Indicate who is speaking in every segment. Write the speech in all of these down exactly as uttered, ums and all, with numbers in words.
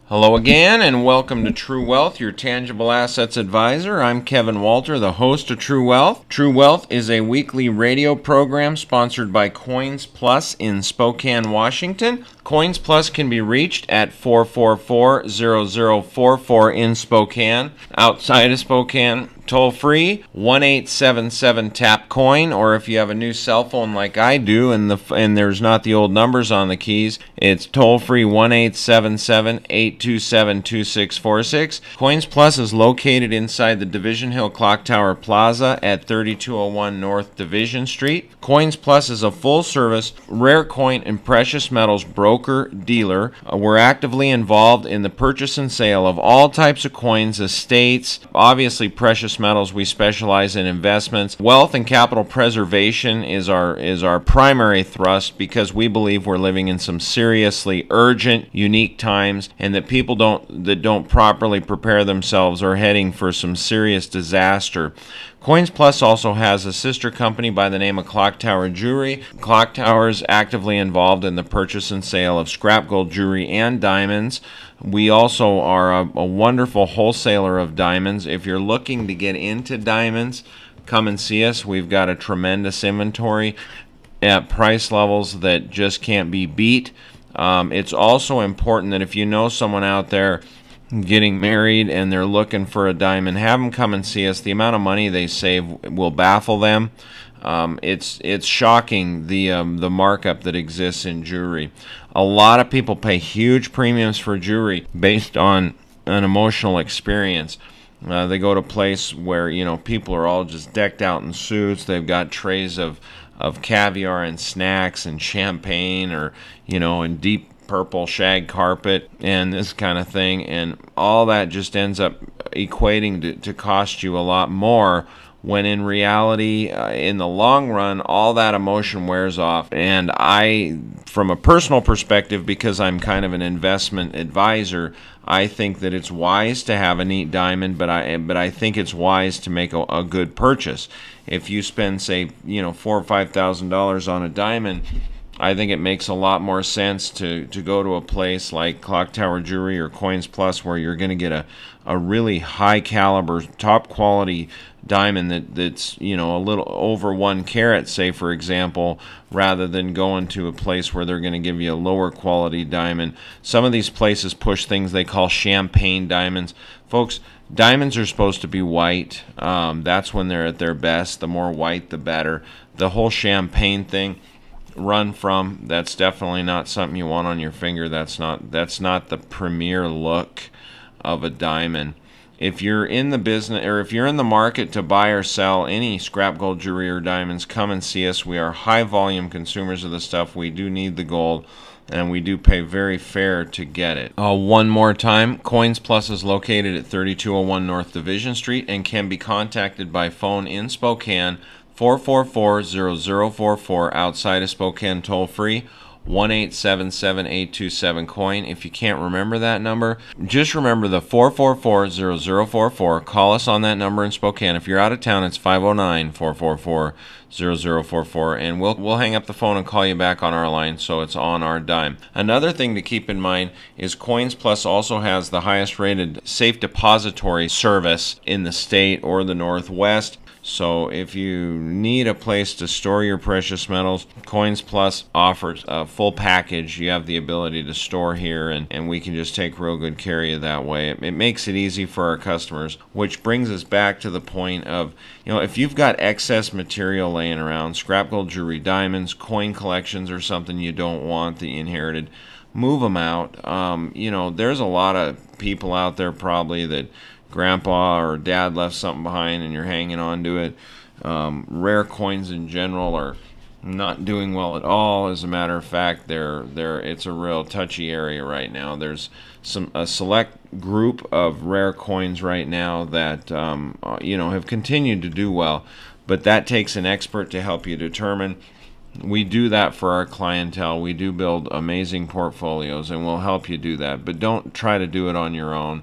Speaker 1: Hello again, and welcome to True Wealth, your tangible assets advisor. I'm Kevin Walter, the host of True Wealth. True Wealth is a weekly radio program sponsored by Coins Plus in Spokane, Washington. Coins Plus can be reached at four four four, zero zero four four in Spokane. Outside of Spokane, toll free one eight seven seven tap coin, or if you have a new cell phone like I do and the and there's not the old numbers on the keys, it's toll free one eight seven seven, eight two seven, two six four six. Coins Plus is located inside the Division Hill Clock Tower Plaza at thirty-two oh one North Division Street. Coins Plus is a full-service rare coin and precious metals broker dealer. Uh, we're actively involved in the purchase and sale of all types of coins, estates, obviously precious metals. We specialize in investments. Wealth and capital preservation is our is our primary thrust, because we believe we're living in some seriously urgent, unique times, and that people don't that don't properly prepare themselves are heading for some serious disaster. Coins Plus also has a sister company by the name of Clock Tower Jewelry. Clock Tower is actively involved in the purchase and sale of scrap gold jewelry and diamonds. We also are a, a wonderful wholesaler of diamonds. If you're looking to get into diamonds, come and see us. We've got a tremendous inventory at price levels that just can't be beat. Um, it's also important that if you know someone out there getting married and they're looking for a diamond, have them come and see us. The amount of money they save will baffle them. Um, it's it's shocking the um, the markup that exists in jewelry. A lot of people pay huge premiums for jewelry based on an emotional experience. Uh, they go to a place where, you know, people are all just decked out in suits. They've got trays of of caviar and snacks and champagne, or, you know, in deep purple shag carpet and this kind of thing, and all that just ends up equating to, to cost you a lot more, when in reality, uh, in the long run, all that emotion wears off. And I, from a personal perspective, because I'm kind of an investment advisor, I think that it's wise to have a neat diamond, but I but I think it's wise to make a, a good purchase. If you spend, say, you know, four or five thousand dollars on a diamond, I think it makes a lot more sense to, to go to a place like Clock Tower Jewelry or Coins Plus, where you're going to get a, a really high caliber, top quality diamond that, that's, you know, a little over one carat, say, for example, rather than going to a place where they're going to give you a lower quality diamond. Some of these places push things they call champagne diamonds. Folks, diamonds are supposed to be white. Um, that's when they're at their best. The more white, the better. The whole champagne thing, run from. That's definitely not something you want on your finger. That's not that's not the premier look of a diamond. If you're in the business, or if you're in the market to buy or sell any scrap gold jewelry or diamonds, come and see us. We are high volume consumers of the stuff. We do need the gold, and we do pay very fair to get it. Uh, one more time, Coins Plus is located at thirty-two oh one North Division Street and can be contacted by phone in Spokane, four four four, zero zero four four, outside of Spokane, toll free one eight seven seven, eight two seven coin. If you can't remember that number, just remember the four four four, zero zero four four. Call us on that number in Spokane. If you're out of town, it's five oh nine, four four four, zero zero four four, and we'll we'll hang up the phone and call you back on our line, so it's on our dime. Another thing to keep in mind is Coins Plus also has the highest rated safe depository service in the state or the Northwest. So if you need a place to store your precious metals, Coins Plus offers a full package. You have the ability to store here, and, and we can just take real good care of you that way. It, it makes it easy for our customers, which brings us back to the point of, you know, if you've got excess material laying around, scrap gold jewelry, diamonds, coin collections, or something you don't want that you inherited, move them out. Um, you know, there's a lot of people out there probably that grandpa or dad left something behind and you're hanging on to it. Um, rare coins in general are not doing well at all. As a matter of fact, they're, they're, it's a real touchy area right now. There's some a select group of rare coins right now that um, uh, you know, have continued to do well, but that takes an expert to help you determine. We do that for our clientele. We do build amazing portfolios, and we'll help you do that. But don't try to do it on your own.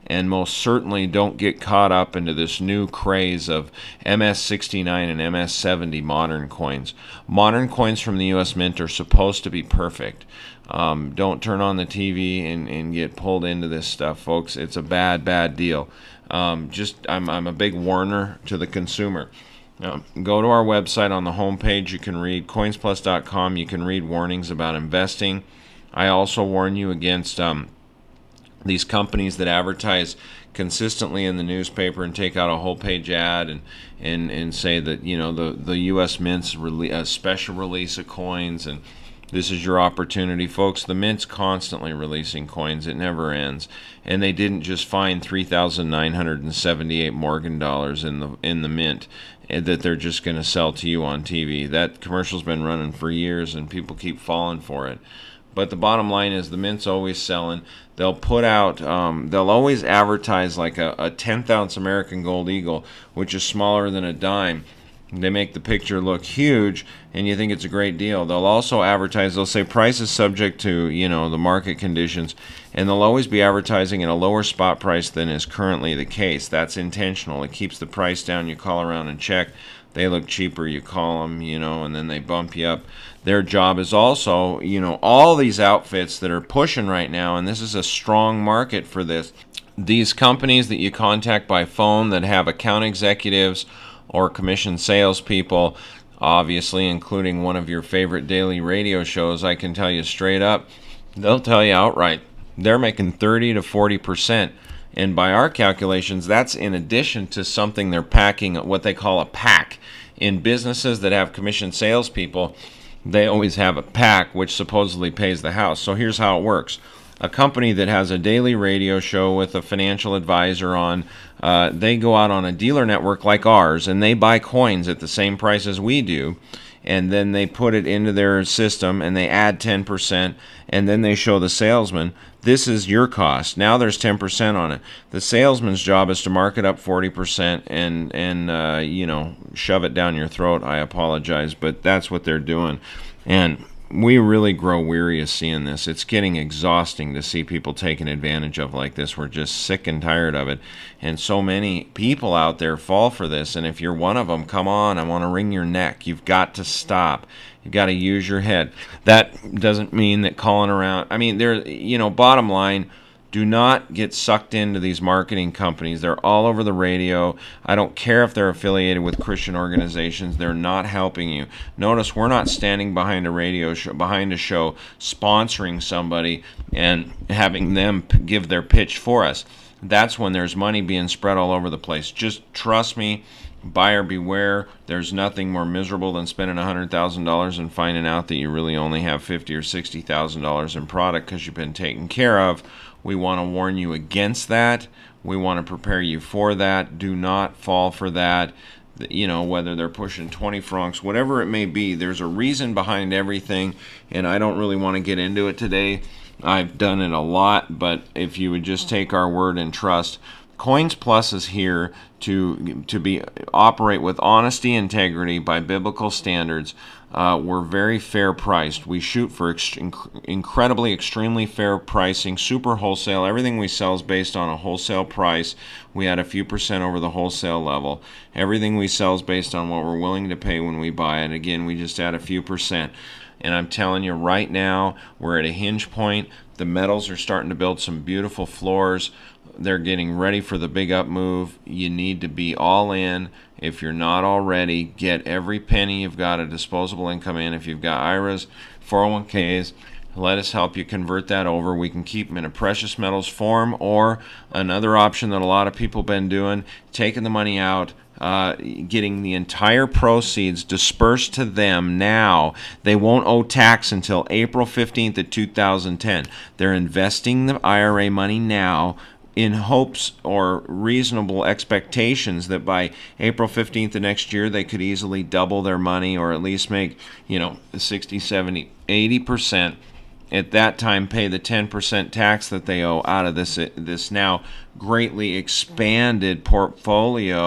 Speaker 1: and most certainly don't get caught up into this new craze of M S sixty-nine and M S seventy modern coins. Modern coins from the U S Mint are supposed to be perfect. Um, don't turn on the T V and, and get pulled into this stuff, folks. It's a bad, bad deal. Um, just I'm, I'm a big warner to the consumer. Um, go to our website. On the homepage, you can read coins plus dot com. You can read warnings about investing. I also warn you against um, these companies that advertise consistently in the newspaper and take out a whole page ad and and, and say that, you know, the, the U S Mint's rele- a special release of coins and this is your opportunity. Folks, the Mint's constantly releasing coins. It never ends. And they didn't just find three thousand nine hundred seventy-eight Morgan dollars in the in the Mint that they're just going to sell to you on T V. That commercial's been running for years and people keep falling for it. But the bottom line is the Mint's always selling. They'll put out, um, they'll always advertise like a, a tenth ounce American Gold Eagle, which is smaller than a dime. They make the picture look huge, and you think it's a great deal. They'll also advertise, they'll say price is subject to, you know, the market conditions, and they'll always be advertising at a lower spot price than is currently the case. That's intentional. It keeps the price down. You call around and check. They look cheaper, you call them, you know, and then they bump you up. Their job is also, you know, all these outfits that are pushing right now, and this is a strong market for this. These companies that you contact by phone that have account executives or commission salespeople, obviously including one of your favorite daily radio shows, I can tell you straight up, they'll tell you outright, they're making thirty to forty percent. And by our calculations, that's in addition to something they're packing, what they call a pack. In businesses that have commission salespeople, they always have a pack which supposedly pays the house. So here's how it works. A company that has a daily radio show with a financial advisor on, uh, they go out on a dealer network like ours, and they buy coins at the same price as we do, and then they put it into their system, and they add ten percent, and then they show the salesman, this is your cost. Now there's ten percent on it. The salesman's job is to mark it up forty percent and, and uh, you know, shove it down your throat. I apologize, but that's what they're doing. And we really grow weary of seeing this. It's getting exhausting to see people taken advantage of like this. We're just sick and tired of it. And so many people out there fall for this. And if you're one of them, come on, I want to wring your neck. You've got to stop. You've got to use your head. That doesn't mean that calling around. I mean, there, you know, bottom line, do not get sucked into these marketing companies. They're all over the radio. I don't care if they're affiliated with Christian organizations. They're not helping you. Notice we're not standing behind a radio show, behind a show, sponsoring somebody and having them give their pitch for us. That's when there's money being spread all over the place. Just trust me. Buyer beware. There's nothing more miserable than spending one hundred thousand dollars and finding out that you really only have fifty thousand dollars or sixty thousand dollars in product because you've been taken care of. We want to warn you against that. We want to prepare you for that. Do not fall for that. You know, whether they're pushing twenty francs, whatever it may be, there's a reason behind everything, and I don't really want to get into it today. I've done it a lot, but if you would just take our word and trust, Coins Plus is here to to be operate with honesty, integrity by biblical standards. Uh, we're very fair priced. We shoot for ex- inc- incredibly, extremely fair pricing, super wholesale. Everything we sell is based on a wholesale price. We add a few percent over the wholesale level. Everything we sell is based on what we're willing to pay when we buy it. Again, we just add a few percent. And I'm telling you right now, we're at a hinge point. The metals are starting to build some beautiful floors. They're getting ready for the big up move. You need to be all in. If you're not already, get every penny you've got a disposable income in. If you've got I R As, four oh one k's, let us help you convert that over. We can keep them in a precious metals form, or another option that a lot of people have been doing, taking the money out, uh, getting the entire proceeds dispersed to them now. They won't owe tax until April fifteenth of two thousand ten. They're investing the I R A money now in hopes or reasonable expectations that by April fifteenth of next year they could easily double their money, or at least make, you know, sixty, seventy, eighty percent. At that time, pay the ten percent tax that they owe out of this this now greatly expanded portfolio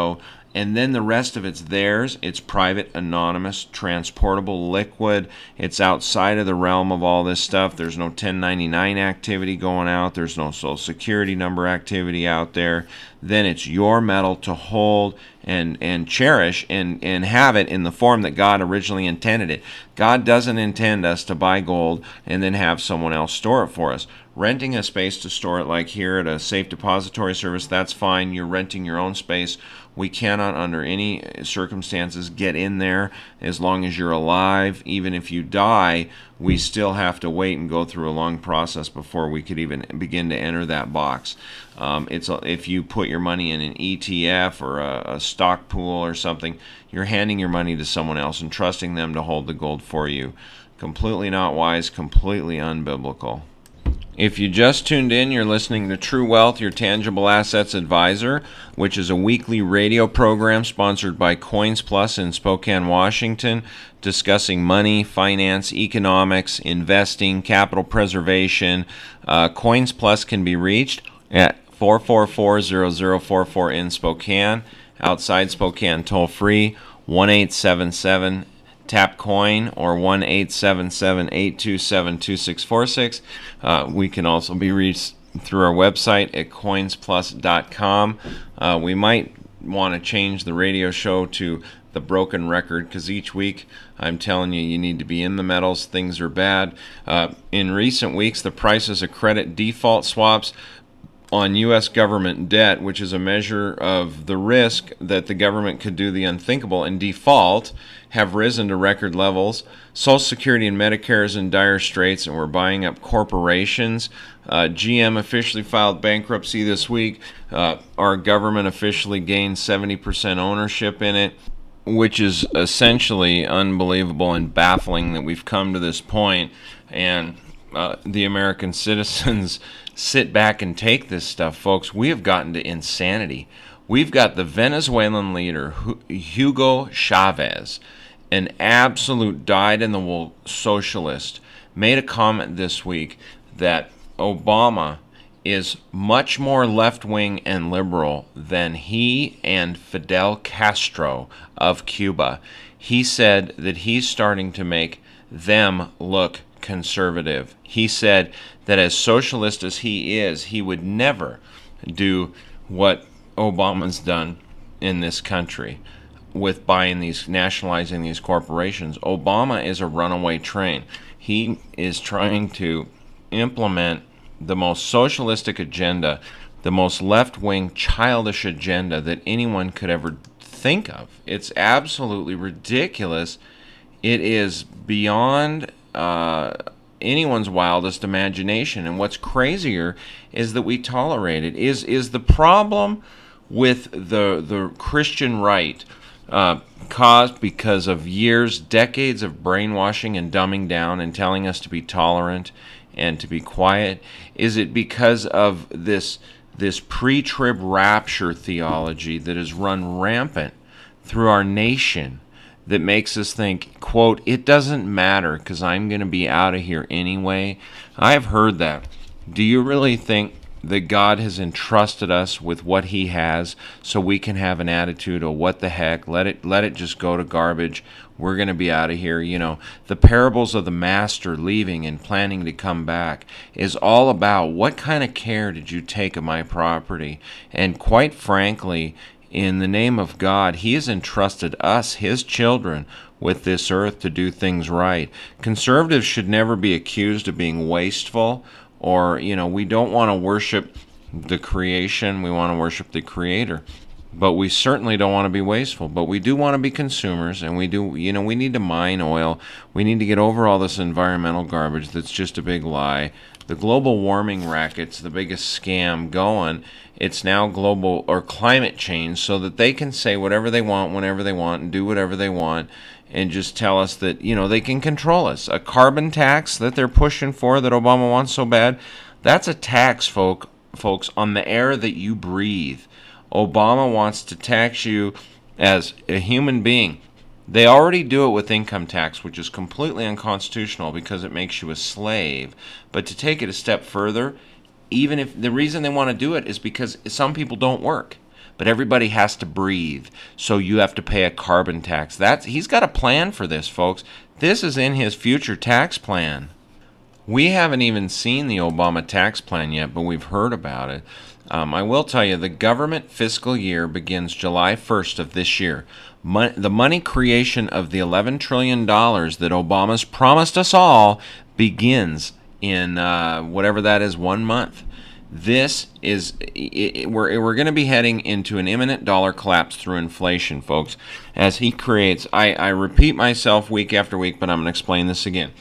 Speaker 1: and then the rest of it's theirs. It's private, anonymous, transportable, liquid. It's outside of the realm of all this stuff. There's no ten ninety-nine activity going out. There's no Social Security number activity out there. Then it's your metal to hold and and cherish and, and have it in the form that God originally intended it. God doesn't intend us to buy gold and then have someone else store it for us. Renting a space to store it, like here at a safe depository service, that's fine. You're renting your own space. We cannot, under any circumstances, get in there as long as you're alive. Even if you die, we still have to wait and go through a long process before we could even begin to enter that box. Um, it's a, if you put your money in an E T F or a, a stock pool or something, you're handing your money to someone else and trusting them to hold the gold for you. Completely not wise, completely unbiblical. If you just tuned in, you're listening to True Wealth, your tangible assets advisor, which is a weekly radio program sponsored by Coins Plus in Spokane, Washington, discussing money, finance, economics, investing, capital preservation. Uh, Coins Plus can be reached at four four four, zero zero four four in Spokane. Outside Spokane, toll free, one eight seven seven tap coin or one eight seven seven, eight two seven, two six four six. Uh, we can also be reached through our website at coins plus dot com. Uh, we might want to change the radio show to The Broken Record, because each week I'm telling you, you need to be in the metals. Things are bad. Uh, in recent weeks, the prices of credit default swaps on U S government debt, which is a measure of the risk that the government could do the unthinkable and default, have risen to record levels. Social Security and Medicare is in dire straits, and we're buying up corporations. Uh, G M officially filed bankruptcy this week. Uh, our government officially gained seventy percent ownership in it, which is essentially unbelievable and baffling that we've come to this point. And uh, the American citizens sit back and take this stuff, folks. We have gotten to insanity. We've got the Venezuelan leader, Hugo Chavez, an absolute dyed-in-the-wool socialist, made a comment this week that Obama is much more left-wing and liberal than he and Fidel Castro of Cuba. He said that he's starting to make them look conservative. He said that as socialist as he is, he would never do what Obama's done in this country with buying these, nationalizing these corporations. Obama is a runaway train. He is trying to implement the most socialistic agenda, the most left-wing, childish agenda that anyone could ever think of. It's absolutely ridiculous. It is beyond uh, anyone's wildest imagination. And what's crazier is that we tolerate it. Is is the problem with the the Christian right uh, caused because of years, decades of brainwashing and dumbing down and telling us to be tolerant and to be quiet? Is it because of this this pre-trib rapture theology that has run rampant through our nation, that makes us think, quote, it doesn't matter because I'm going to be out of here anyway? I've heard that. Do you really think that God has entrusted us with what he has so we can have an attitude of what the heck, let it let it just go to garbage, we're going to be out of here? You know, the parables of the master leaving and planning to come back is all about what kind of care did you take of my property? And quite frankly, in the name of God, he has entrusted us, his children, with this earth to do things right. Conservatives should never be accused of being wasteful, or, you know, we don't want to worship the creation, we want to worship the Creator. But we certainly don't want to be wasteful. But we do want to be consumers, and we do, you know, we need to mine oil. We need to get over all this environmental garbage that's just a big lie. The global warming racket's the biggest scam going. It's now global or climate change, so that they can say whatever they want, whenever they want, and do whatever they want, and just tell us that, you know, they can control us. A carbon tax that they're pushing for, that Obama wants so bad, that's a tax, folk, folks, on the air that you breathe. Obama wants to tax you as a human being. They already do it with income tax, which is completely unconstitutional because it makes you a slave. But to take it a step further, even if the reason they want to do it is because some people don't work. but everybody has to breathe, so you have to pay a carbon tax. That's he's got a plan for this, folks. This is in his future tax plan. We haven't even seen the Obama tax plan yet, but we've heard about it. Um, I will tell you, the government fiscal year begins July first of this year. Mon- the money creation of the eleven trillion dollars that Obama's promised us all begins in uh, whatever that is, one month. This is, it, it, we're, we're going to be heading into an imminent dollar collapse through inflation, folks, as he creates, I, I repeat myself week after week, but I'm going to explain this again.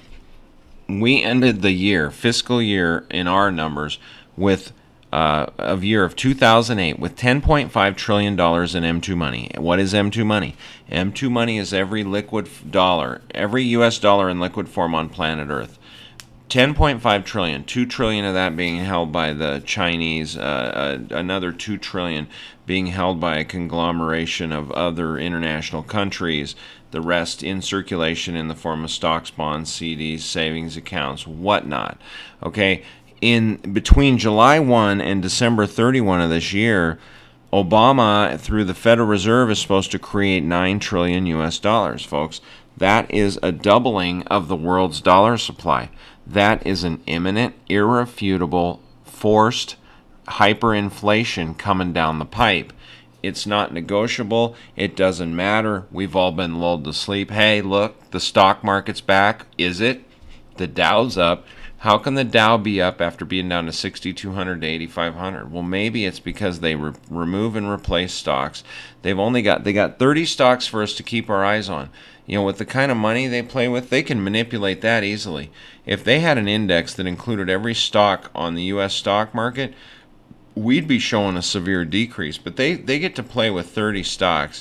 Speaker 1: We ended the year, fiscal year in our numbers, with uh, a year of two thousand eight with ten point five trillion dollars in M two money. What is M two money? M two money is every liquid dollar, every U S dollar in liquid form on planet Earth. ten point five trillion, two trillion of that being held by the Chinese, uh, uh, another two trillion being held by a conglomeration of other international countries, the rest in circulation in the form of stocks, bonds, C Ds, savings accounts, whatnot. Okay, in between July first and December thirty-first of this year, Obama, through the Federal Reserve, is supposed to create nine trillion U S dollars, folks. That is a doubling of the world's dollar supply. That is an imminent, irrefutable, forced hyperinflation coming down the pipe. It's not negotiable. It doesn't matter. We've all been lulled to sleep. Hey, look, the stock market's back. Is it? The Dow's up. How can the Dow be up after being down to sixty-two hundred to eighty-five hundred? Well, maybe it's because they re- remove and replace stocks. They've only got they got thirty stocks for us to keep our eyes on. You know, with the kind of money they play with, they can manipulate that easily. If they had an index that included every stock on the U S stock market, we'd be showing a severe decrease. But they, they get to play with thirty stocks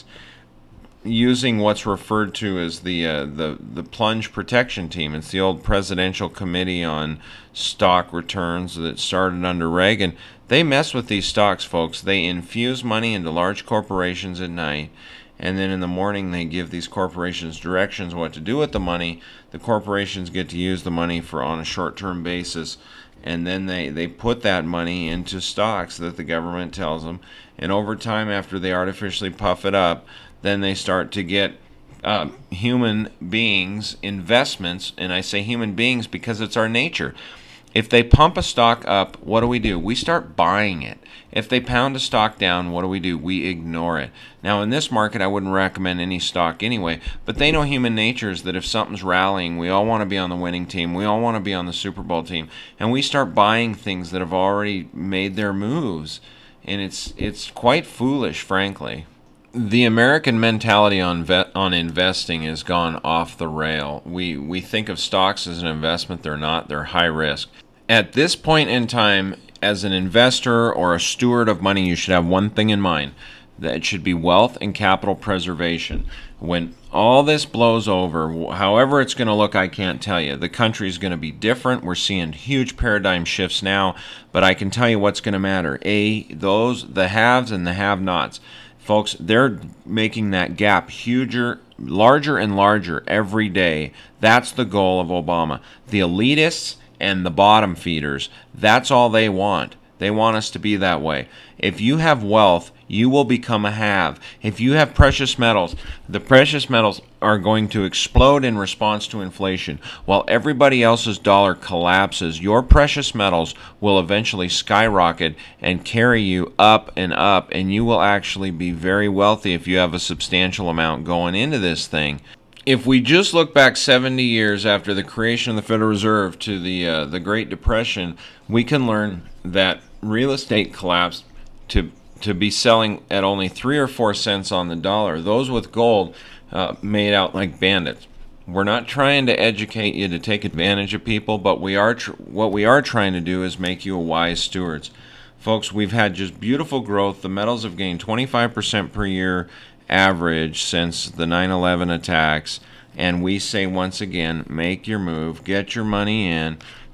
Speaker 1: using what's referred to as the uh, the the plunge protection team. It's the old Presidential Committee on Stock Returns that started under Reagan. They mess with these stocks, folks. They infuse money into large corporations at night, and then in the morning they give these corporations directions what to do with the money. The corporations get to use the money for on a short-term basis, and then they, they put that money into stocks that the government tells them. And over time, after they artificially puff it up, then they start to get uh, human beings investments. And I say human beings because it's our nature. If they pump a stock up, what do we do? We start buying it. If they pound a stock down, what do we do? We ignore it. Now, in this market, I wouldn't recommend any stock anyway, but they know human nature is that if something's rallying, we all want to be on the winning team. We all want to be on the Super Bowl team. And we start buying things that have already made their moves. And it's it's quite foolish, frankly. The American mentality on vet, on investing has gone off the rail. We we think of stocks as an investment. They're not. They're high risk. At this point in time, as an investor or a steward of money, you should have one thing in mind. That it should be wealth and capital preservation. When all this blows over, however it's going to look, I can't tell you. The country's going to be different. We're seeing huge paradigm shifts now, but I can tell you what's going to matter. A, those, the haves and the have-nots. Folks, they're making that gap huger, larger and larger every day. That's the goal of Obama. The elitists and the bottom feeders, that's all they want. They want us to be that way. If you have wealth, you will become a have. If you have precious metals, the precious metals are going to explode in response to inflation. While everybody else's dollar collapses, your precious metals will eventually skyrocket and carry you up and up, and you will actually be very wealthy if you have a substantial amount going into this thing. If we just look back seventy years after the creation of the Federal Reserve to the uh, the Great Depression, we can learn that real estate collapsed to to be selling at only three or four cents on the dollar. Those with gold uh, made out like bandits. We're not trying to educate you to take advantage of people, but we are tr- what we are trying to do is make you a wise stewards. Folks, we've had just beautiful growth. The metals have gained twenty-five percent per year average since the nine eleven attacks, and we say once again, make your move, get your money in,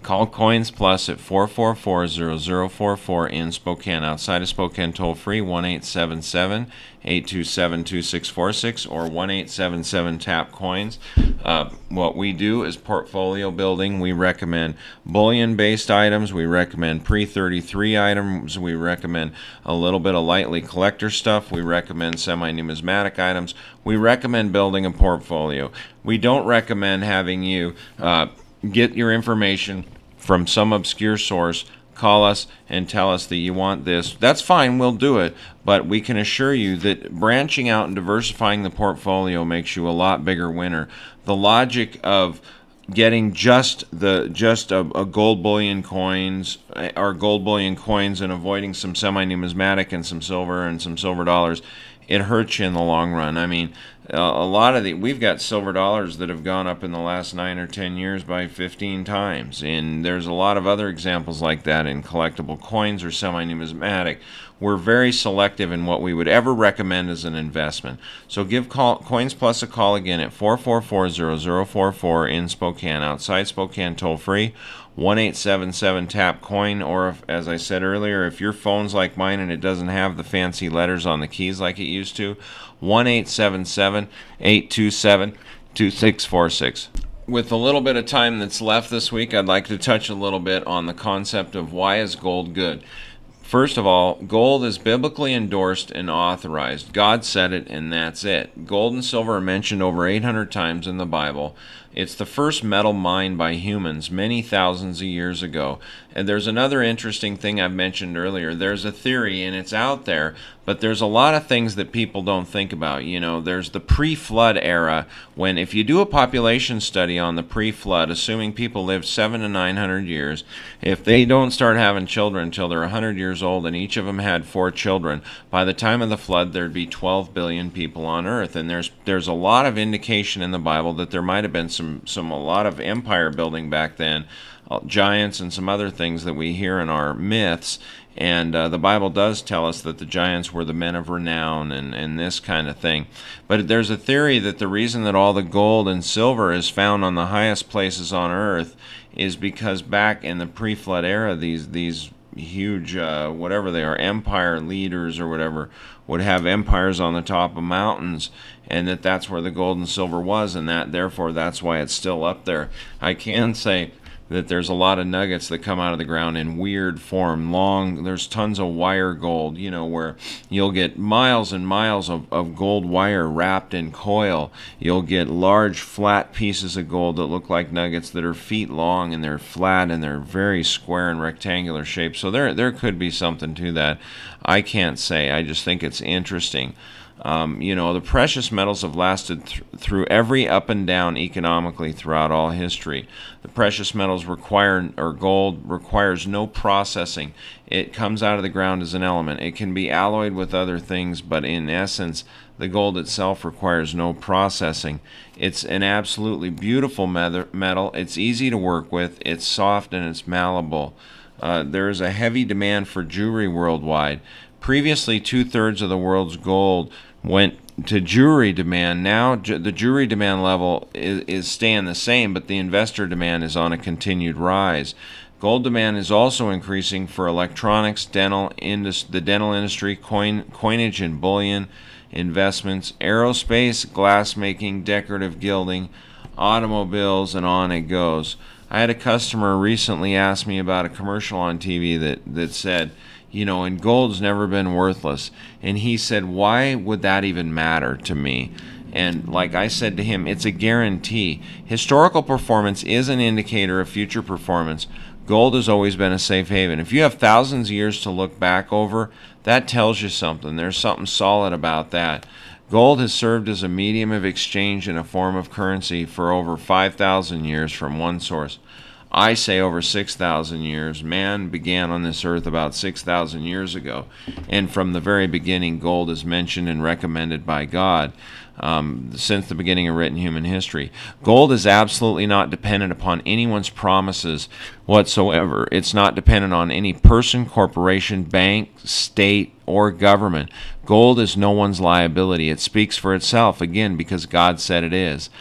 Speaker 1: Call Coins Plus at four four four, zero zero four four in Spokane. Outside of Spokane, toll free one eight seven seven, eight two seven, two six four six or one eight seven seven tap coins. Uh, what we do is portfolio building. We recommend bullion-based items. We recommend pre thirty-three items. We recommend a little bit of lightly collector stuff. We recommend semi-numismatic items. We recommend building a portfolio. We don't recommend having you uh, get your information from some obscure source, call us and tell us that you want this. That's fine, we'll do it, but we can assure you that branching out and diversifying the portfolio makes you a lot bigger winner. The logic of getting just the just a, a gold bullion coins or gold bullion coins and avoiding some semi-numismatic and some silver and some silver dollars, it hurts you in the long run. I mean, uh, a lot of the we've got silver dollars that have gone up in the last nine or ten years by fifteen times, and there's a lot of other examples like that in collectible coins or semi-numismatic. We're very selective in what we would ever recommend as an investment. So give call, Coins Plus a call again at four four four, zero zero four four in Spokane. Outside Spokane, toll free one eight seven seven tap coin, or if, as I said earlier, if your phone's like mine and it doesn't have the fancy letters on the keys like it used to, one eight seven seven, eight two seven, two six four six. With a little bit of time that's left this week, I'd like to touch a little bit on the concept of why is gold good. First of all, gold is biblically endorsed and authorized. God said it, and that's it. Gold and silver are mentioned over eight hundred times in the Bible. It's the first metal mined by humans many thousands of years ago. And there's another interesting thing I've mentioned earlier. There's a theory, and it's out there, but there's a lot of things that people don't think about. You know, there's the pre-flood era, when if you do a population study on the pre-flood, assuming people lived seven to nine hundred years, if they don't start having children until they're one hundred years old, and each of them had four children, by the time of the flood, there'd be twelve billion people on Earth. And there's there's a lot of indication in the Bible that there might have been some some a lot of empire building back then, uh, giants and some other things that we hear in our myths. And uh, the Bible does tell us that the giants were the men of renown and, and this kind of thing. But there's a theory that the reason that all the gold and silver is found on the highest places on Earth is because back in the pre-flood era, these these huge, uh, whatever they are, empire leaders or whatever, would have empires on the top of mountains, and that that's where the gold and silver was, and that therefore that's why it's still up there. I can say that there's a lot of nuggets that come out of the ground in weird form, long, there's tons of wire gold, you know, where you'll get miles and miles of, of gold wire wrapped in coil. You'll get large flat pieces of gold that look like nuggets that are feet long, and they're flat and they're very square and rectangular shaped. So there there could be something to that. I can't say. I just think it's interesting. Um, you know, the precious metals have lasted th- through every up and down economically throughout all history. The precious metals require, or gold requires no processing. It comes out of the ground as an element. It can be alloyed with other things, but in essence, the gold itself requires no processing. It's an absolutely beautiful metal. It's easy to work with. It's soft and it's malleable. Uh, there is a heavy demand for jewelry worldwide. Previously, two-thirds of the world's gold went to jewelry demand. Now, ju- the jewelry demand level is, is staying the same, but the investor demand is on a continued rise. Gold demand is also increasing for electronics, dental indus- the dental industry, coin coinage and bullion investments, aerospace, glass-making, decorative gilding, automobiles, and on it goes. I had a customer recently ask me about a commercial on T V that, that said, you know, and gold's never been worthless. And he said, why would that even matter to me? And like I said to him, it's a guarantee. Historical performance is an indicator of future performance. Gold has always been a safe haven. If you have thousands of years to look back over, that tells you something. There's something solid about that. Gold has served as a medium of exchange and a form of currency for over five thousand years from one source. I say over six thousand years. Man began on this earth about six thousand years ago. And from the very beginning, gold is mentioned and recommended by God um, since the beginning of written human history. Gold is absolutely not dependent upon anyone's promises whatsoever. It's not dependent on any person, corporation, bank, state, or government. Gold is no one's liability. It speaks for itself, again, because God said it is.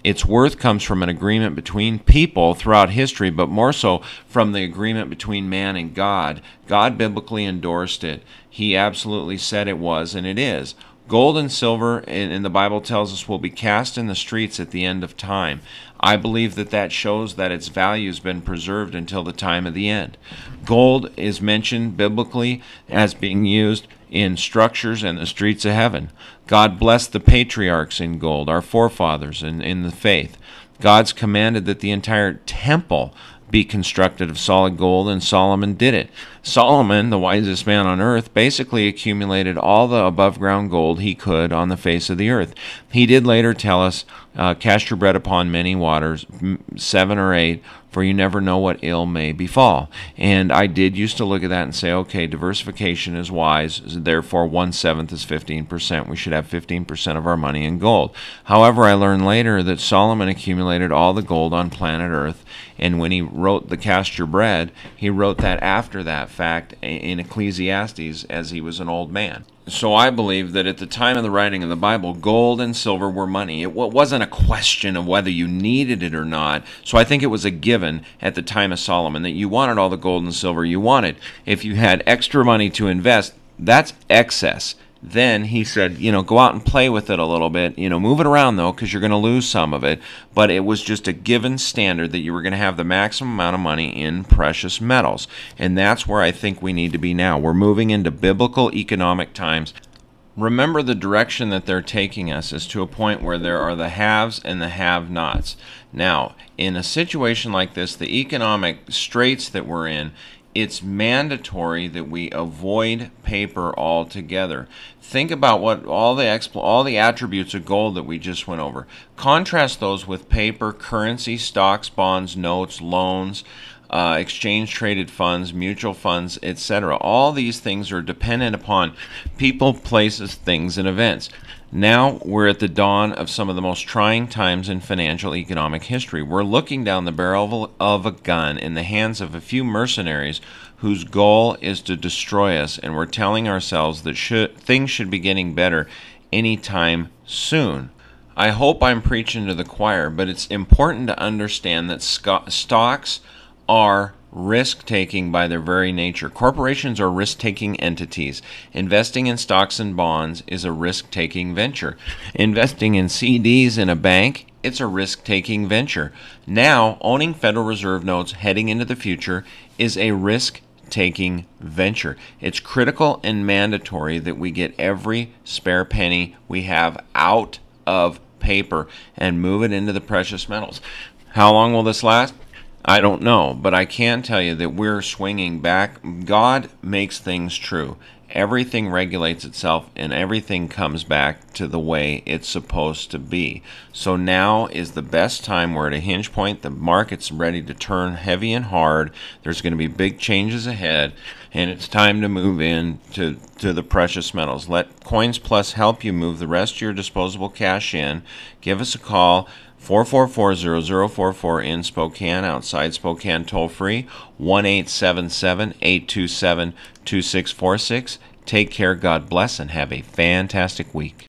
Speaker 1: Its worth comes from an agreement between people throughout history, but more so from the agreement between man and God. God biblically endorsed it. He absolutely said it was, and it is. Gold and silver, and the Bible tells us, will be cast in the streets at the end of time. I believe that that shows that its value has been preserved until the time of the end. Gold is mentioned biblically as being used in structures and the streets of heaven. God blessed the patriarchs in gold, our forefathers in, in the faith. God's commanded that the entire temple be constructed of solid gold, and Solomon did it. Solomon, the wisest man on earth, basically accumulated all the above-ground gold he could on the face of the earth. He did later tell us, uh, cast your bread upon many waters, seven or eight, for you never know what ill may befall. And I did used to look at that and say, okay, diversification is wise, therefore one-seventh is fifteen percent. We should have fifteen percent of our money in gold. However, I learned later that Solomon accumulated all the gold on planet Earth, and when he wrote the Cast Your Bread, he wrote that after that fact in Ecclesiastes as he was an old man. So I believe that at the time of the writing of the Bible, gold and silver were money. It wasn't a question of whether you needed it or not. So I think it was a given at the time of Solomon that you wanted all the gold and silver you wanted. If you had extra money to invest, that's excess. Then he said, you know, go out and play with it a little bit. You know, move it around, though, because you're going to lose some of it. But it was just a given standard that you were going to have the maximum amount of money in precious metals. And that's where I think we need to be now. We're moving into biblical economic times. Remember, the direction that they're taking us is to a point where there are the haves and the have-nots. Now, in a situation like this, the economic straits that we're in, it's mandatory that we avoid paper altogether. Think about what all the expl- all the attributes of gold that we just went over. Contrast those with paper, currency, stocks, bonds, notes, loans, uh, exchange-traded funds, mutual funds, et cetera. All these things are dependent upon people, places, things, and events. Now we're at the dawn of some of the most trying times in financial economic history. We're looking down the barrel of a gun in the hands of a few mercenaries whose goal is to destroy us, and we're telling ourselves that should, things should be getting better anytime soon. I hope I'm preaching to the choir, but it's important to understand that sc- stocks are risk-taking by their very nature. Corporations are risk-taking entities. Investing in stocks and bonds is a risk-taking venture. Investing in C Ds in a bank, it's a risk-taking venture. Now, owning Federal Reserve notes heading into the future is a risk-taking venture. It's critical and mandatory that we get every spare penny we have out of paper and move it into the precious metals. How long will this last? I don't know, but I can tell you that we're swinging back. God makes things true. Everything regulates itself, and everything comes back to the way it's supposed to be. So now is the best time. We're at a hinge point. The market's ready to turn heavy and hard. There's going to be big changes ahead, and it's time to move in to, to the precious metals. Let Coins Plus help you move the rest of your disposable cash in. Give us a call. four four four, zero zero four four in Spokane, outside Spokane toll-free, one eight seven seven, eight two seven, two six four six. Take care, God bless, and have a fantastic week.